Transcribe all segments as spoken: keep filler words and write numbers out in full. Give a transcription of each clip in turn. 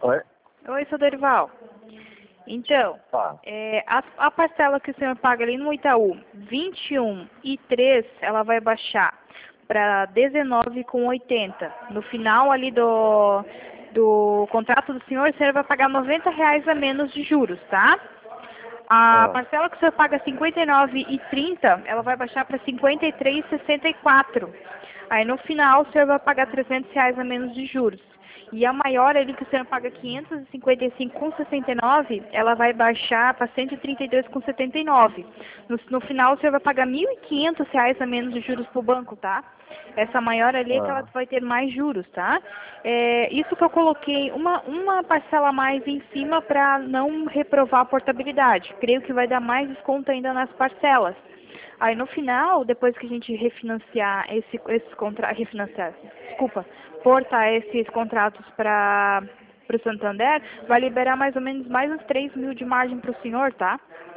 Oi? Oi, seu Dorival. Então, Tá. é, a, a parcela que o senhor paga ali no Itaú, vinte e um e três, ela vai baixar para dezenove e oitenta. No final ali do, do contrato do senhor, o senhor vai pagar noventa reais a menos de juros, tá? A Ah, parcela que o senhor paga cinquenta e nove e trinta, ela vai baixar para cinquenta e três e sessenta e quatro. Aí no final o senhor vai pagar trezentos reais a menos de juros. E a maior ali que o senhor paga quinhentos e cinquenta e cinco com sessenta e nove, ela vai baixar para cento e trinta e dois com setenta e nove. No, no final o senhor vai pagar mil e quinhentos reais a menos de juros para o banco, tá? Essa maior ali é que ela ah, vai ter mais juros, tá? É, isso que eu coloquei uma, uma parcela a mais em cima para não reprovar a portabilidade. Creio que vai dar mais desconto ainda nas parcelas. Aí no final, depois que a gente refinanciar esse, esses contratos, refinanciar, desculpa, portar esses contratos para o Santander, vai liberar mais ou menos mais uns três mil de margem para o senhor, tá?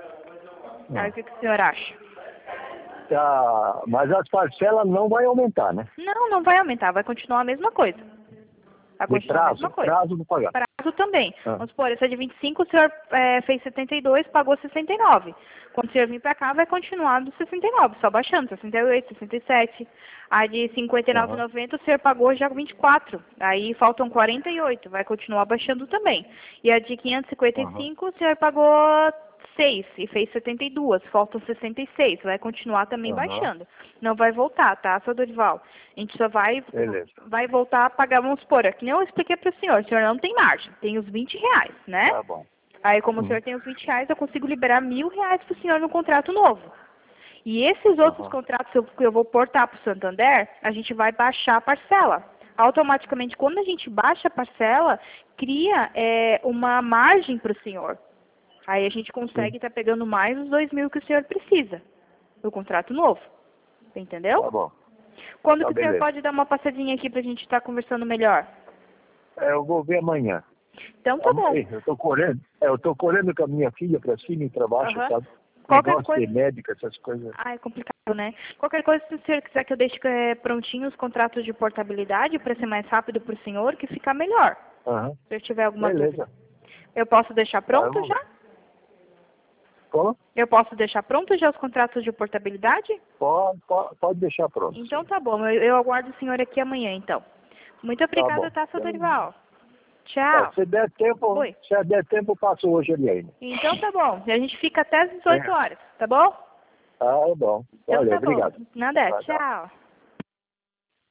Aí ah. o que, que o senhor acha? Tá, mas as parcelas não vai aumentar, né? Não, não vai aumentar, vai continuar a mesma coisa. Vai De continuar a mesma prazo, coisa. prazo do pagar. Prazo também. Ah, Vamos supor, essa de vinte e cinco, o senhor é, fez setenta e dois, pagou sessenta e nove. Quando o senhor vir para cá, vai continuar do sessenta e nove, só baixando, sessenta e oito, sessenta e sete. A de cinquenta e nove e aham, noventa, o senhor pagou já vinte e quatro. Aí faltam quarenta e oito, vai continuar baixando também. E a de quinhentos e cinquenta e aham. cinco, o senhor pagou seis e fez setenta e dois, faltam sessenta e seis, vai continuar também Aham, baixando. Não vai voltar, tá, seu Dorival? A gente só vai, beleza. vai voltar a pagar, vamos supor, é que nem eu expliquei para o senhor, o senhor não tem margem, tem os vinte reais, né? Tá bom. Aí como o Hum, senhor tem os vinte reais, eu consigo liberar mil reais para o senhor no contrato novo. E esses outros aham, contratos que eu, que eu vou portar para o Santander, a gente vai baixar a parcela. Automaticamente, quando a gente baixa a parcela, cria é, uma margem para o senhor. Aí a gente sim, consegue estar pegando mais os dois mil que o senhor precisa do contrato novo. Entendeu? tá bom. Quando Tá que o senhor beleza. pode dar uma passadinha aqui para a gente estar conversando melhor? É, eu vou ver amanhã. Então tá bom. Am- Eu tô correndo, é, eu tô correndo com a minha filha pra cima e pra baixo, Aham. sabe? Qualquer Negócio de coisa. médica, essas coisas. Ah, é complicado, né? Qualquer coisa, se o senhor quiser que eu deixe é, prontinho os contratos de portabilidade para ser mais rápido para o senhor, que fica melhor. Aham, Se eu tiver alguma dúvida. beleza. Eu posso deixar Tá, eu pronto vou ver. já? Como? Eu posso deixar pronto já os contratos de portabilidade? Pode, pode, pode deixar pronto, Então sim. tá bom, eu, eu aguardo o senhor aqui amanhã, então. Muito Tá obrigada, bom. tá, seu Então, Dorival? tá, Tchau. se der tempo, Oi. se der tempo, eu passo hoje ali ainda. Então tá bom. A gente fica até as É. dezoito horas, tá bom? Tá bom. Então Valeu, tá bom. obrigado. Nada, Tchau, tchau. tchau.